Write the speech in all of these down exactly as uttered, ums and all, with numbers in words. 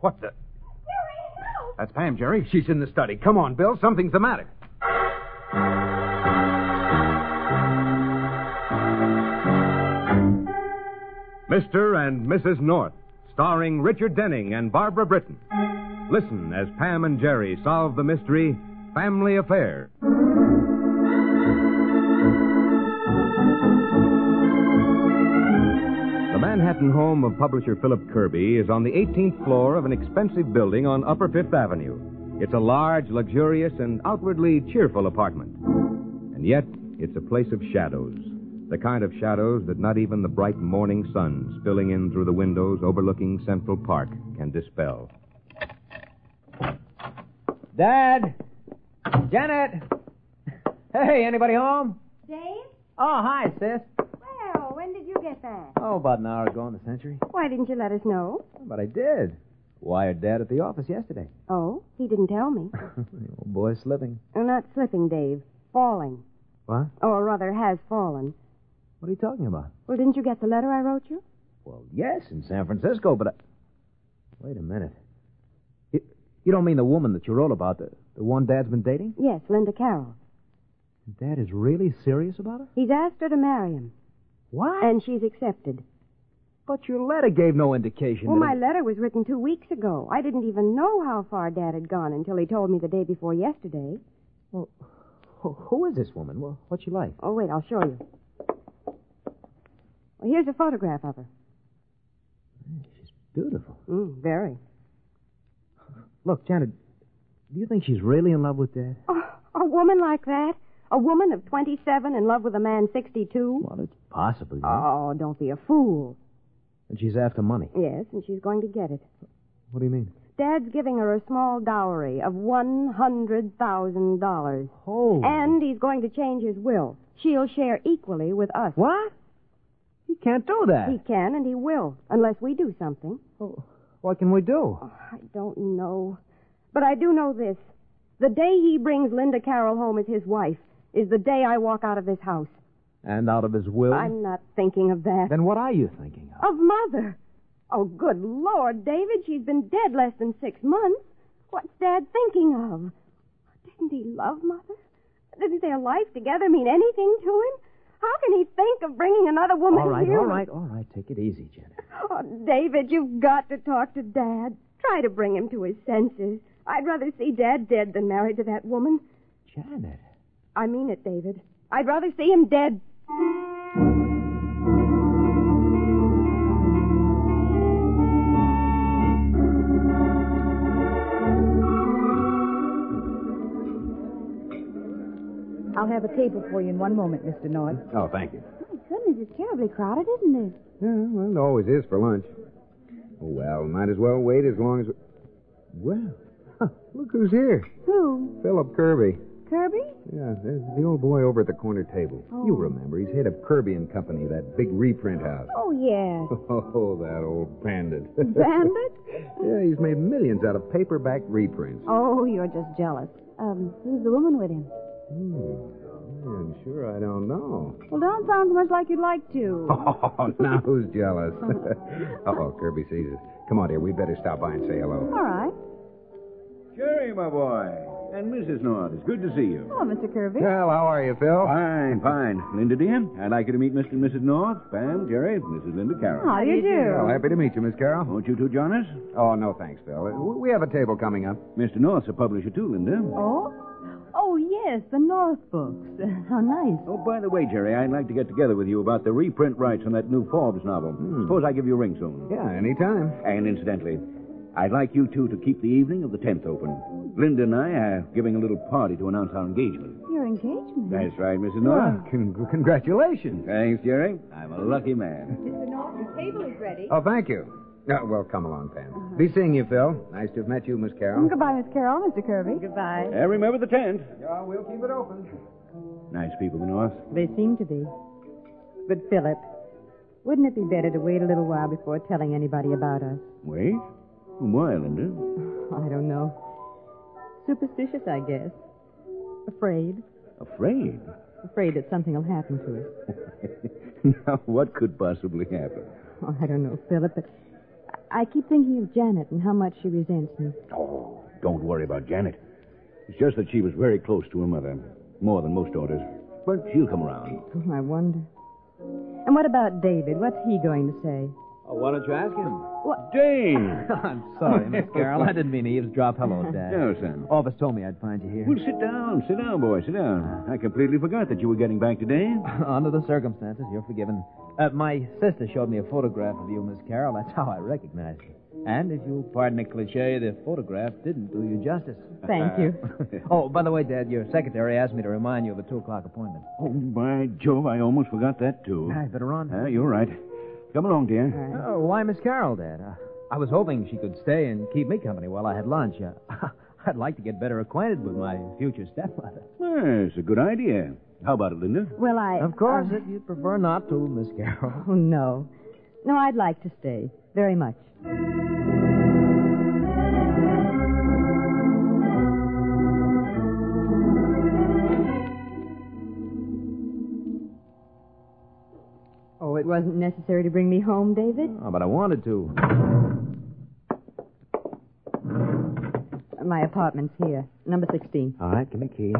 What the? Jerry, help! That's Pam, Jerry. She's in the study. Come on, Bill. Something's the matter. Mister and Missus North, starring Richard Denning and Barbara Britton. Listen as Pam and Jerry solve the mystery, Family Affair. The Manhattan home of publisher Philip Kirby is on the eighteenth floor of an expensive building on Upper Fifth Avenue. It's a large, luxurious, and outwardly cheerful apartment. And yet, it's a place of shadows. The kind of shadows that not even the bright morning sun spilling in through the windows overlooking Central Park can dispel. Dad! Janet! Hey, anybody home? Dave? Oh, hi, sis. Well, when did you get back? Oh, about an hour ago in the Century. Why didn't you let us know? But I did. Wired Dad at the office yesterday. Oh, he didn't tell me. The old boy's slipping. Oh, not slipping, Dave. Falling. What? Or rather, has fallen. What are you talking about? Well, didn't you get the letter I wrote you? Well, yes, in San Francisco, but I... Wait a minute. You, you don't mean the woman that you wrote about, the, the one Dad's been dating? Yes, Linda Carroll. Dad is really serious about her? He's asked her to marry him. What? And she's accepted. But your letter gave no indication. Well, that my it... letter was written two weeks ago. I didn't even know how far Dad had gone until he told me the day before yesterday. Well, who, who is this woman? Well, what's she like? Oh, wait, I'll show you. Well, here's a photograph of her. She's beautiful. Mm, very. Look, Janet, do you think she's really in love with Dad? Oh, a woman like that? A woman of twenty-seven in love with a man sixty-two? Well, it's possible. Yeah. Oh, don't be a fool. And she's after money. Yes, and she's going to get it. What do you mean? Dad's giving her a small dowry of one hundred thousand dollars. Oh. And he's going to change his will. She'll share equally with us. What? He can't do that. He can, and he will, unless we do something. Oh, what can we do? Oh, I don't know. But I do know this. The day he brings Linda Carroll home as his wife is the day I walk out of this house. And out of his will? I'm not thinking of that. Then what are you thinking of? Of Mother. Oh, good Lord, David, she's been dead less than six months. What's Dad thinking of? Didn't he love Mother? Didn't their life together mean anything to him? How can he think of bringing another woman All right, here? all right, all right. Take it easy, Janet. Oh, David, you've got to talk to Dad. Try to bring him to his senses. I'd rather see Dad dead than married to that woman. Janet. I mean it, David. I'd rather see him dead. I'll have a table for you in one moment, Mister North. Oh, thank you. My goodness, it's terribly crowded, isn't it? Yeah, well, it always is for lunch. Oh, well, might as well wait as long as... We... Well, huh, look who's here. Who? Philip Kirby. Kirby? Yeah, there's the old boy over at the corner table. Oh. You remember, he's head of Kirby and Company, that big reprint house. Oh, yes. Oh, that old bandit. Bandit? Yeah, he's made millions out of paperback reprints. Oh, you're just jealous. Um, who's the woman with him? Hmm. I'm sure I don't know. Well, don't sound so much like you'd like to. Oh, now who's jealous? Uh-oh, Kirby sees us. Come on, dear, we'd better stop by and say hello. All right. Jerry, my boy. And Missus North. It's good to see you. Hello, Mister Kirby. Well, how are you, Phil? Fine, fine. Linda, dear, I'd like you to meet Mister and Missus North, Pam, Jerry, Missus Linda Carroll. How do you do? Well, happy to meet you, Miss Carroll. Won't you two join us? Oh, no, thanks, Phil. Uh, We have a table coming up. Mister North's a publisher, too, Linda. Oh? Oh, yes, the North books. How nice. Oh, by the way, Jerry, I'd like to get together with you about the reprint rights on that new Forbes novel. Hmm. Suppose I give you a ring soon. Yeah, anytime. And incidentally, I'd like you two to keep the evening of the tenth open. Linda and I are giving a little party to announce our engagement. Your engagement? That's right, Missus North. Well, con- congratulations. Thanks, Jerry. I'm a lucky man. Mister North, your table is ready. Oh, thank you. Uh, well, come along, Pam. Uh-huh. Be seeing you, Phil. Nice to have met you, Miss Carroll. Goodbye, Miss Carroll, Mister Kirby. Goodbye. And remember the tenth. Yeah, we'll keep it open. Nice people, the North. They seem to be. But, Philip, wouldn't it be better to wait a little while before telling anybody about us? Wait? Why, Linda? I don't know. Superstitious, I guess. Afraid. Afraid? Afraid that something will happen to us. Now, what could possibly happen? Oh, I don't know, Philip, but I keep thinking of Janet and how much she resents me. Oh, don't worry about Janet. It's just that she was very close to her mother. More than most daughters. But she'll come around. Oh, I wonder. And what about David? What's he going to say? Oh, why don't you ask him? What? Dane! I'm sorry, Miss Carroll. I didn't mean to eavesdrop. Hello, Dad. No, son. Office told me I'd find you here. Well, sit down. Sit down, boy. Sit down. I completely forgot that you were getting back today. Under the circumstances, you're forgiven. Uh, my sister showed me a photograph of you, Miss Carroll. That's how I recognized you. And if you'll pardon the cliche, the photograph didn't do you justice. Thank you. Oh, by the way, Dad, your secretary asked me to remind you of the two o'clock appointment. Oh, by Jove, I almost forgot that, too. I better run. Uh, you're right. Come along, dear. Right. Oh, why Miss Carroll, Dad? Uh, I was hoping she could stay and keep me company while I had lunch. Uh, I'd like to get better acquainted with my future stepmother. Well, it's a good idea. How about it, Linda? Well, I... Of course, uh, if you'd prefer not to, Miss Carroll. Oh, no. No, I'd like to stay. Very much. Oh, it wasn't necessary to bring me home, David? Oh, but I wanted to. My apartment's here. Number sixteen. All right, give me a key.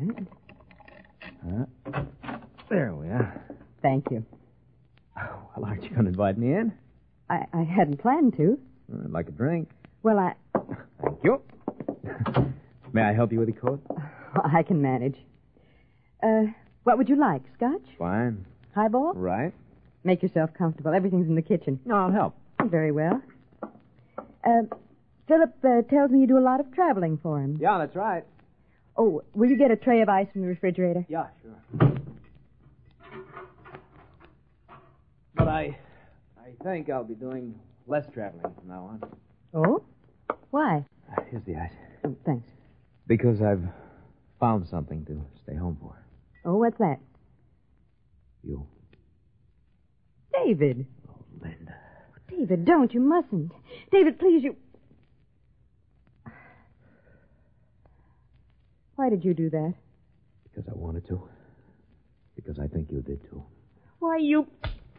Uh, there we are. Thank you. Oh, well, aren't you going to invite me in? I, I hadn't planned to. I'd like a drink. Well, I... Thank you. May I help you with the coat? I can manage. Uh, what would you like? Scotch? Fine. Highball? Right. Make yourself comfortable. Everything's in the kitchen. No, I'll help. Very well. Uh, Philip uh, tells me you do a lot of traveling for him. Yeah, that's right. Oh, will you get a tray of ice from the refrigerator? Yeah, sure. But I... I think I'll be doing less traveling from now on. Oh? Why? Uh, here's the ice. Oh, thanks. Because I've found something to stay home for. Oh, what's that? You. David. Oh, Linda. David, don't. You mustn't. David, please, you... Why did you do that? Because I wanted to. Because I think you did, too. Why, you...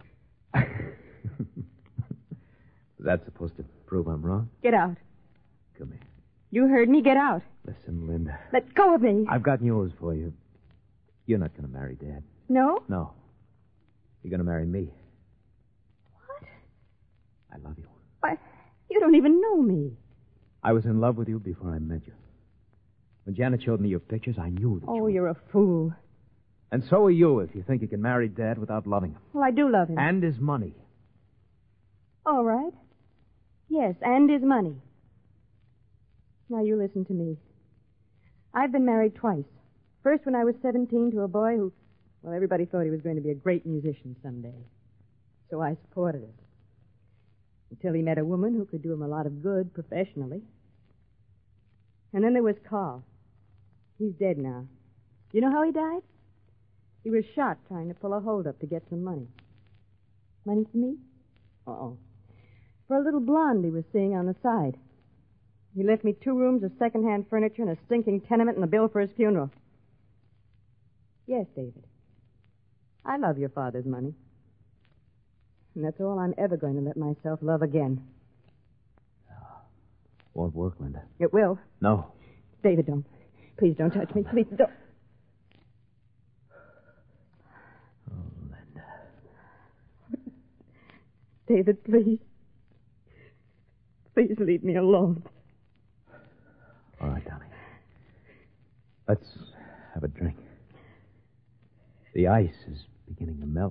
Is that supposed to prove I'm wrong? Get out. Come here. You heard me. Get out. Listen, Linda. Let go of me. I've got news for you. You're not going to marry Dad. No? No. You're going to marry me. What? I love you. Why, you don't even know me. I was in love with you before I met you. When Janet showed me your pictures, I knew that Oh, you... you're a fool. And so are you if you think you can marry Dad without loving him. Well, I do love him. And his money. All right. Yes, and his money. Now, you listen to me. I've been married twice. First when I was seventeen to a boy who, well, everybody thought he was going to be a great musician someday. So I supported it. Until he met a woman who could do him a lot of good professionally. And then there was Carl. He's dead now. You know how he died? He was shot trying to pull a holdup to get some money. Money for me? Uh-oh. For a little blonde he was seeing on the side. He left me two rooms of second-hand furniture and a stinking tenement and a bill for his funeral. Yes, David. I love your father's money. And that's all I'm ever going to let myself love again. Won't work, Linda. It will. No. David, don't. Please don't touch me. Please don't. Oh, Linda. David, please. Please leave me alone. All right, darling. Let's have a drink. The ice is beginning to melt.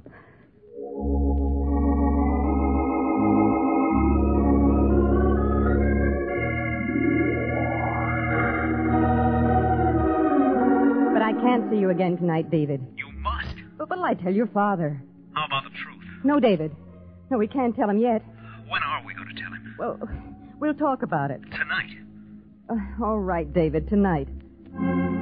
But I can't see you again tonight, David. You must. But what'll I tell your father? How about the truth? No, David. No, we can't tell him yet. When are we going to tell him? Well, we'll talk about it. Tonight. Uh, all right, David, tonight. But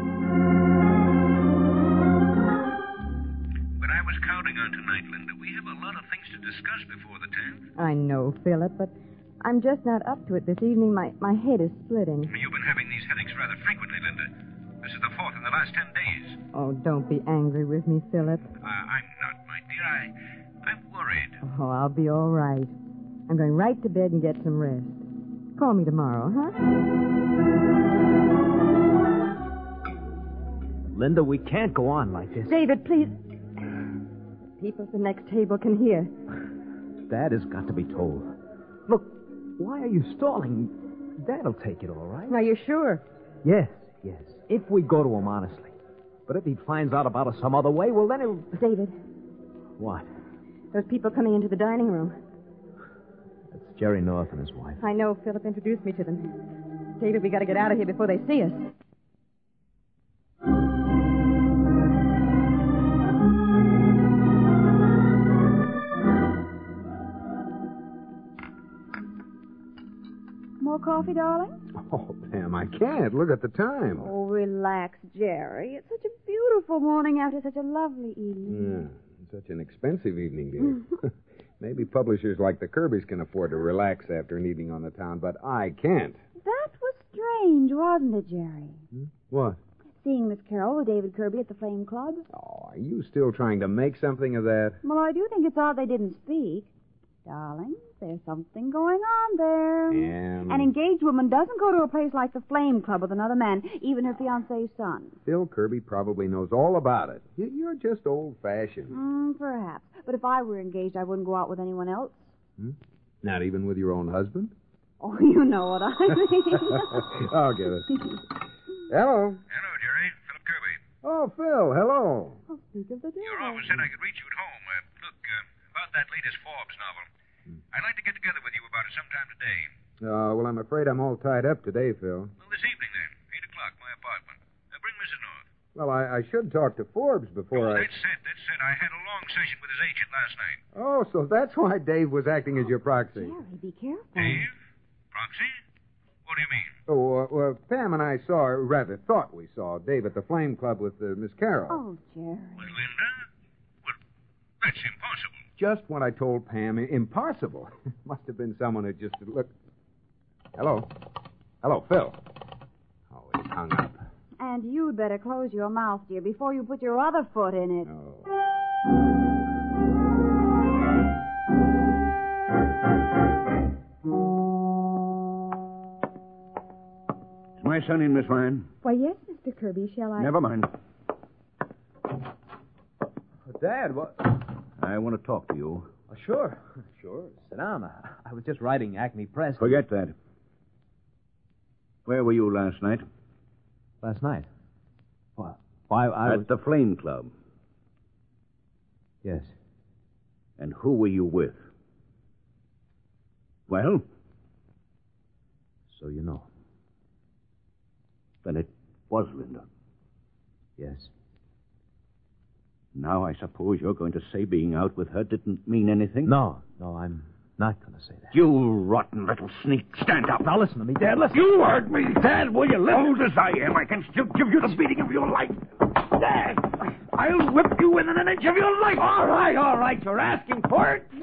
I was counting on tonight, Linda. We have a lot of things to discuss before the tenth. I know, Philip, but I'm just not up to it this evening. My, my head is splitting. You've been having these headaches rather frequently, Linda. This is the fourth in the last ten days. Oh, don't be angry with me, Philip. Uh, I'm not, my dear. I, I'm worried. Oh, I'll be all right. I'm going right to bed and get some rest. Call me tomorrow, huh? Linda, we can't go on like this. David, please. People at the next table can hear. Dad has got to be told. Look, why are you stalling? Dad'll take it all right. Are you sure? Yes, yes. If we go to him honestly. But if he finds out about us some other way, well, then he'll... David. What? Those people coming into the dining room. That's Jerry North and his wife. I know. Philip introduced me to them. David, we got to get out of here before they see us. More coffee, darling? Oh, Pam, I can't. Look at the time. Oh, relax, Jerry. It's such a beautiful morning after such a lovely evening. Yeah, such an expensive evening, dear. Maybe publishers like the Kirbys can afford to relax after an evening on the town, but I can't. That was strange, wasn't it, Jerry? Hmm? What? Seeing Miss Carroll with David Kirby at the Flame Club. Oh, are you still trying to make something of that? Well, I do think it's odd they didn't speak. Darling, there's something going on there. And... An engaged woman doesn't go to a place like the Flame Club with another man, even her fiancé's son. Bill Kirby probably knows all about it. You- You're just old-fashioned. Mm, perhaps. But if I were engaged, I wouldn't go out with anyone else. Hmm? Not even with your own husband? Oh, you know what I mean. I'll get it. Hello. Hello, Jerry. Philip Kirby. Oh, Phil, hello. Oh, speak of the devil. Your office said I could reach you at home. Uh, look, uh, about that latest Forbes novel. I'd like to get together with you about it sometime today. Uh, well, I'm afraid I'm all tied up today, Phil. Well, this evening, then. eight o'clock, my apartment. Uh, bring Missus North. Well, I, I should talk to Forbes before oh, I... that's it. That's it. I had a long session with his agent last night. Oh, so that's why Dave was acting as your proxy. Jerry, be careful. Dave? Proxy? What do you mean? Oh, uh, well, Pam and I saw, or rather thought we saw, Dave at the Flame Club with uh, Miss Carroll. Oh, Jerry. With Linda? Well, that's impossible. Just what I told Pam. I- Impossible. Must have been someone who just looked. Hello? Hello, Phil. Oh, he hung up. And you'd better close your mouth, dear, before you put your other foot in it. Oh. Is my son in, Miss Ryan? Why, yes, Mister Kirby. Shall I? Never mind. Dad, what? I want to talk to you. Oh, sure. Sure. Sit down. I, I was just writing Acme Press. Forget that. Where were you last night? Last night? Well, why, I At was... the Flame Club. Yes. And who were you with? Well? So you know. Then it was Linda. Yes. Now I suppose you're going to say being out with her didn't mean anything? No, no, I'm not going to say that. You rotten little sneak. Stand up. Now listen to me, Dad. Listen. You heard me, Dad, will you? Old as I am, I can still give you the beating of your life. Dad, I'll whip you within an inch of your life. All right, all right. You're asking for it.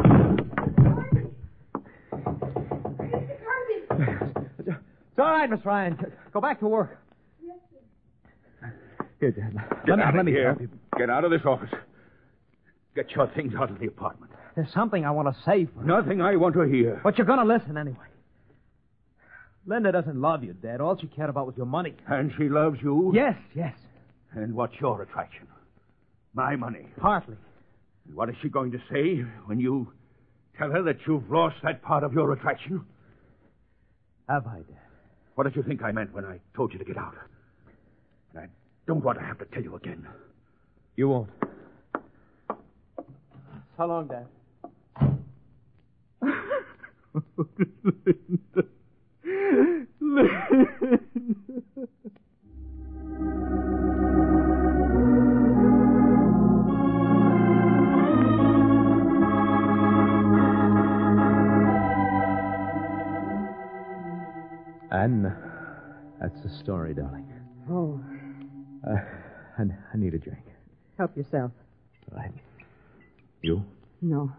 It's all right, Miss Ryan. Go back to work. Yes, sir. Here, Dad. Get Let me, out let of me here. help you. Get out of this office. Get your things out of the apartment. There's something I want to say for you. Nothing I want to hear. But you're going to listen anyway. Linda doesn't love you, Dad. All she cared about was your money. And she loves you? Yes, yes. And what's your attraction? My money. Partly. And what is she going to say when you tell her that you've lost that part of your attraction? Have I, Dad? What did you think I meant when I told you to get out? And I don't want to have to tell you again. You won't. So long, Dad. And that's the story, darling. Oh, Uh, I, I need a drink. help yourself. Right. You? No.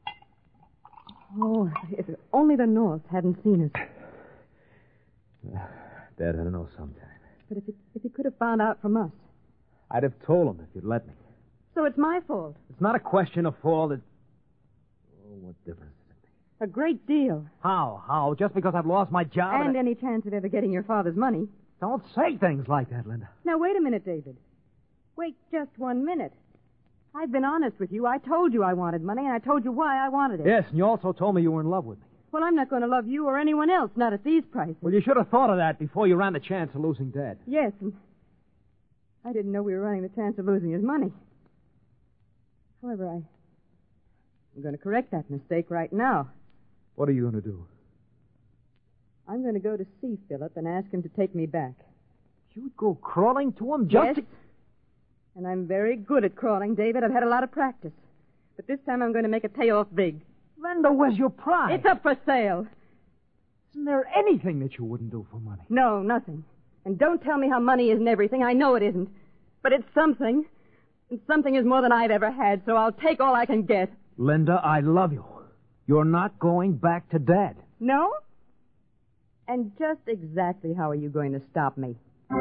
Oh, if only the North hadn't seen us. Uh, Dad, I don't know sometime. But if he, if he could have found out from us. I'd have told him if you'd let me. So it's my fault. It's not a question of fault. It's... Oh, what difference does it make? A great deal. How? How? Just because I've lost my job? And I- any chance of ever getting your father's money. Don't say things like that, Linda. Now, wait a minute, David. Wait just one minute. I've been honest with you. I told you I wanted money, and I told you why I wanted it. Yes, and you also told me you were in love with me. Well, I'm not going to love you or anyone else, not at these prices. Well, you should have thought of that before you ran the chance of losing Dad. Yes, and I didn't know we were running the chance of losing his money. However, I... I'm going to correct that mistake right now. What are you going to do? I'm going to go to see Philip and ask him to take me back. You'd go crawling to him just Yes. to... And I'm very good at crawling, David. I've had a lot of practice. But this time I'm going to make it pay off big. Linda, where's your pride? It's up for sale. Isn't there anything that you wouldn't do for money? No, nothing. And don't tell me how money isn't everything. I know it isn't. But it's something. And something is more than I've ever had, so I'll take all I can get. Linda, I love you. You're not going back to Dad. No? And just exactly how are you going to stop me?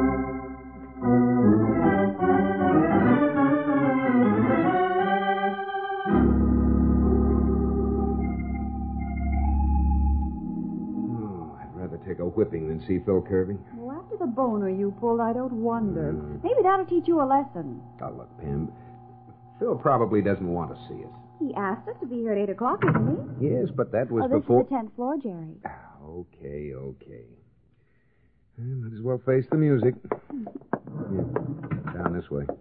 Oh, I'd rather take a whipping than see Phil Kirby. Well, after the boner you pulled, I don't wonder. Mm. Maybe that'll teach you a lesson. Oh, look, Pam. Phil probably doesn't want to see us. He asked us to be here at eight o'clock, didn't he? Yes, but that was Oh, this before. is the tenth floor, Jerry. Okay, okay. Eh, might as well face the music. Yeah, down this way.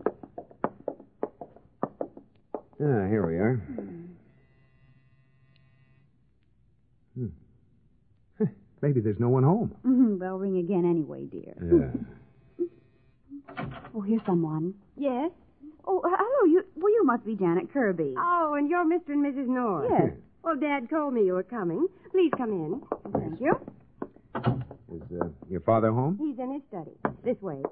Ah, here we are. Hmm. Huh, maybe there's no one home. Mm-hmm. They'll ring again anyway, dear. Yeah. Oh, here's someone. Yes? Oh, hello. You. Well, you must be Janet Kirby. Oh, and you're Mister and Missus North. Yes. Well, Dad told me you were coming. Please come in. Thank you. Is uh, your father home? He's in his study. This way.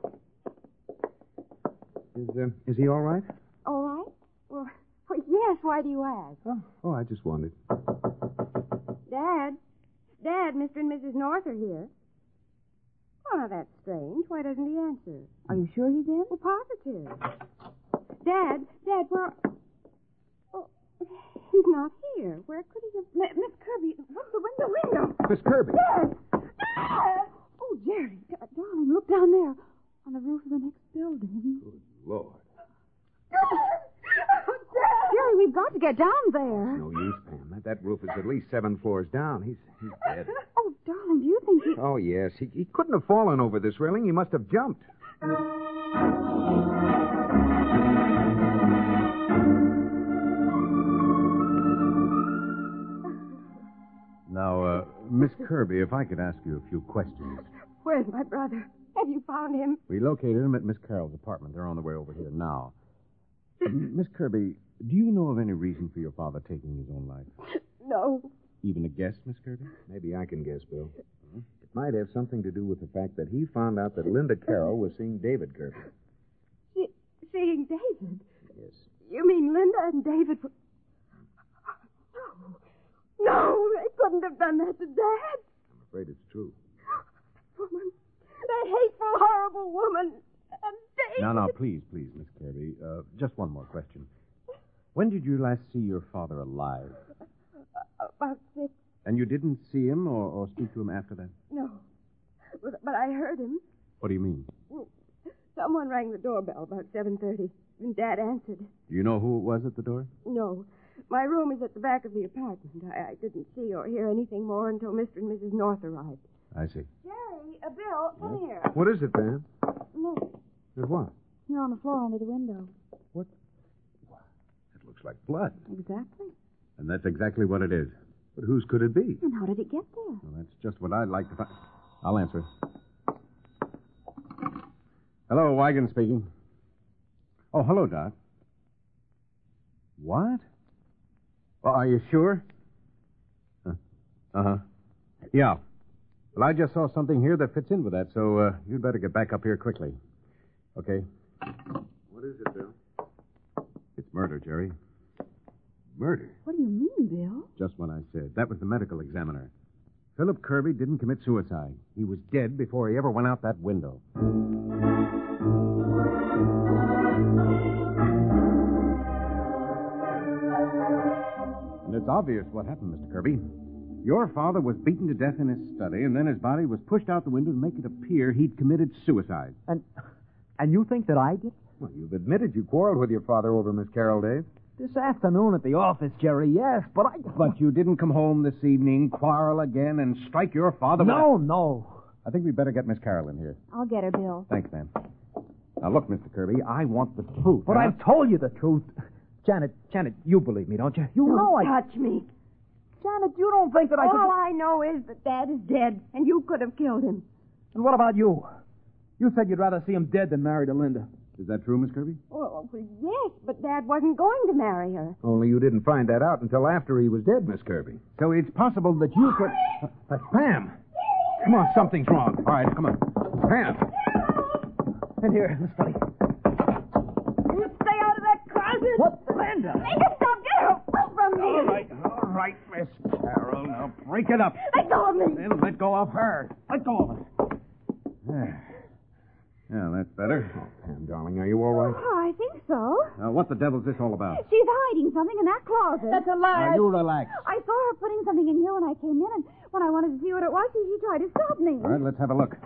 Is uh, is he all right? All right? Well, well, yes. Why do you ask? Oh, oh, I just wondered. Dad? Dad, Mister and Missus North are here. Oh, now that's strange. Why doesn't he answer? Are you sure he's in? Well, positive. Dad, Dad, where... Oh, he's not here. Where could he have... M- Miss Kirby, look the window, window. Miss Kirby. Dad! Dad! Oh, Jerry, d- darling, look down there on the roof of the next building. Good Lord. Dad! Oh, Dad! Jerry, we've got to get down there. No use, Pam. That, that roof is at least seven floors down. He's he's dead. Oh, darling, do you think he... Oh, yes. He, he couldn't have fallen over this railing. He must have jumped. Now, uh, Miss Kirby, if I could ask you a few questions. Where's my brother? Have you found him? We located him at Miss Carroll's apartment. They're on their way over here now. Uh, Miss Kirby, do you know of any reason for your father taking his own life? No. Even a guess, Miss Kirby? Maybe I can guess, Bill. It might have something to do with the fact that he found out that Linda Carroll was seeing David Kirby. See, seeing David? Yes. You mean Linda and David were... No. No, they couldn't have done that to Dad. I'm afraid it's true. Woman. That hateful, horrible woman. And David. Now, now, please, please, Miss Kirby. Uh, just one more question. When did you last see your father alive? About six. And you didn't see him or, or speak to him after that? No. But, but I heard him. What do you mean? Someone rang the doorbell about seven thirty, and Dad answered. Do you know who it was at the door? No. My room is at the back of the apartment. I, I didn't see or hear anything more until Mister and Missus North arrived. I see. Jerry, uh, Bill, come here. What is it, Pam? Look, There's what? here on the floor under the window. What? It looks like blood. Exactly. And that's exactly what it is. But whose could it be? And how did it get there? Well, that's just what I'd like to find. I'll answer. Hello, Wigan speaking. Oh, hello, Doc. What? Oh, are you sure? Uh huh. Yeah. Well, I just saw something here that fits in with that, so uh, you'd better get back up here quickly. Okay. What is it, Bill? It's murder, Jerry. Murder. What do you mean, Bill? Just what I said. That was the medical examiner. Philip Kirby didn't commit suicide. He was dead before he ever went out that window. And it's obvious what happened, Mister Kirby. Your father was beaten to death in his study, and then his body was pushed out the window to make it appear he'd committed suicide. And and you think that I did? Well, you've admitted you quarreled with your father over Miss Carroll, Dave. This afternoon at the office, Jerry, yes, but I... But you didn't come home this evening, quarrel again, and strike your father with... No, no. I think we'd better get Miss Carroll in here. I'll get her, Bill. Thanks, ma'am. Now, look, Mister Kirby, I want the truth. But huh? I've told you the truth. Janet, Janet, you believe me, don't you? You Don't know I... touch me. Janet, you don't think that I All could... I know is that Dad is dead, and you could have killed him. And what about you? You said you'd rather see him dead than married to Linda. Is that true, Miss Kirby? Well, yes, but Dad wasn't going to marry her. Only you didn't find that out until after he was dead, Miss Kirby. So it's possible that you could... Uh, uh, Pam! Come on, something's wrong. All right, come on. Pam! In here, Miss Buddy. You stay out of that closet. What? Linda! Make her stop. Get her away from me. All right, all right, Miss Carroll. Now break it up. Let go of me. Then let go of her. Let go of her. There. Yeah, that's better. Oh, Pam, darling, are you all right? Oh, I think so. Now, what the devil's this all about? She's hiding something in that closet. That's a lie. Now, you relax. I saw her putting something in here when I came in, and when I wanted to see what it was, she, she tried to stop me. All right, let's have a look.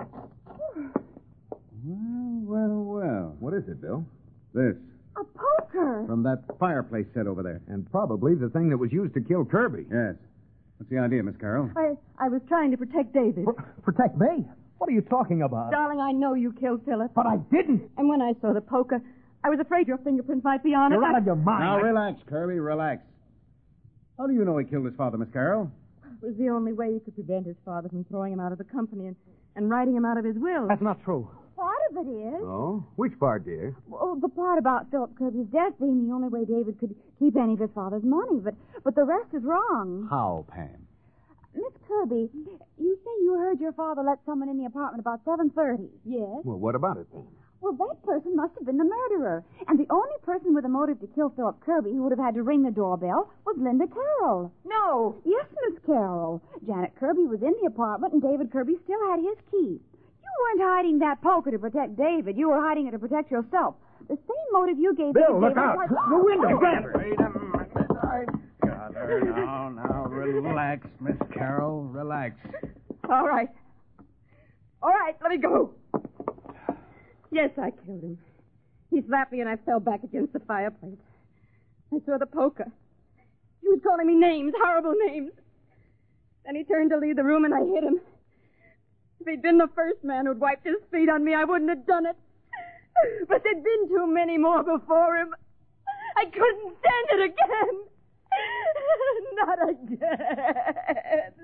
Well, well, well. What is it, Bill? This. A poker. From that fireplace set over there. And probably the thing that was used to kill Kirby. Yes. What's the idea, Miss Carroll? I, I was trying to protect David. Protect me? What are you talking about? Darling, I know you killed Philip. But I didn't. And when I saw the poker, I was afraid your fingerprints might be on it. You're out I- of your mind. Now, I- relax, Kirby, relax. How do you know he killed his father, Miss Carroll? It was the only way he could prevent his father from throwing him out of the company and, and writing him out of his will. That's not true. Part of it is. Oh? Which part, dear? Oh, the part about Philip Kirby's death being the only way David could keep any of his father's money, but but the rest is wrong. How, Pam? Miss Kirby, you say you heard your father let someone in the apartment about seven thirty. Yes? Well, what about it, Pam? Well, that person must have been the murderer. And the only person with a motive to kill Philip Kirby who would have had to ring the doorbell was Linda Carroll. No. Yes, Miss Carroll. Janet Kirby was in the apartment, and David Kirby still had his key. You weren't hiding that poker to protect David. You were hiding it to protect yourself. The same motive you gave Bill, David look out. was- The window. Grab her. Wait a minute. I got her. Now, now, relax, Miss Carroll. Relax. All right. All right, let me go. Yes, I killed him. He slapped me and I fell back against the fireplace. I saw the poker. He was calling me names, horrible names. Then he turned to leave the room and I hit him. If he'd been the first man who'd wiped his feet on me, I wouldn't have done it. But there'd been too many more before him. I couldn't stand it again. Not again.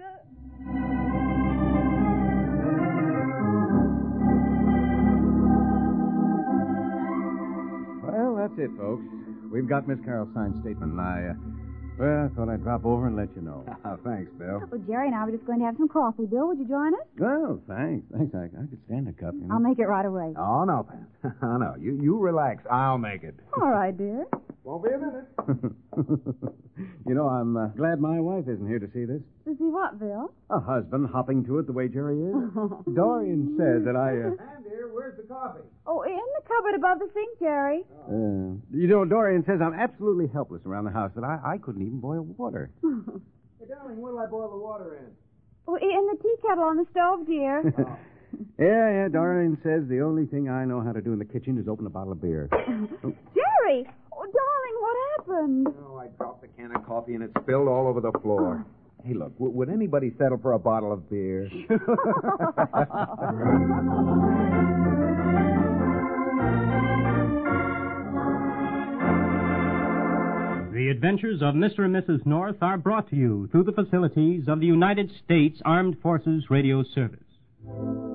Well, that's it, folks. We've got Miss Carroll's signed statement, and I, uh, well, I thought I'd drop over and let you know. Thanks, Bill. Well, Jerry and I were just going to have some coffee. Bill, would you join us? Well, thanks. Thanks. I, I could stand a cup, you know. I'll make it right away. Oh, no, Pam. Oh, no. You, you relax. I'll make it. All right, dear. Won't be a minute. You know, I'm uh, glad my wife isn't here to see this. To see what, Bill? A husband hopping to it the way Jerry is. Dorian says that I, uh, Pam, dear, where's the coffee? Oh, in the cupboard above the sink, Jerry. uh, you know, Dorian says I'm absolutely helpless around the house, that I, I couldn't even boil water. Hey, darling, what'll I boil the water in? Oh, in the tea kettle on the stove, dear. Yeah, yeah, Dorian says the only thing I know how to do in the kitchen is open a bottle of beer. Jerry! Oh, darling, what happened? Oh, I dropped the can of coffee and it spilled all over the floor. Hey, look, w- would anybody settle for a bottle of beer? The adventures of Mister and Missus North are brought to you through the facilities of the United States Armed Forces Radio Service.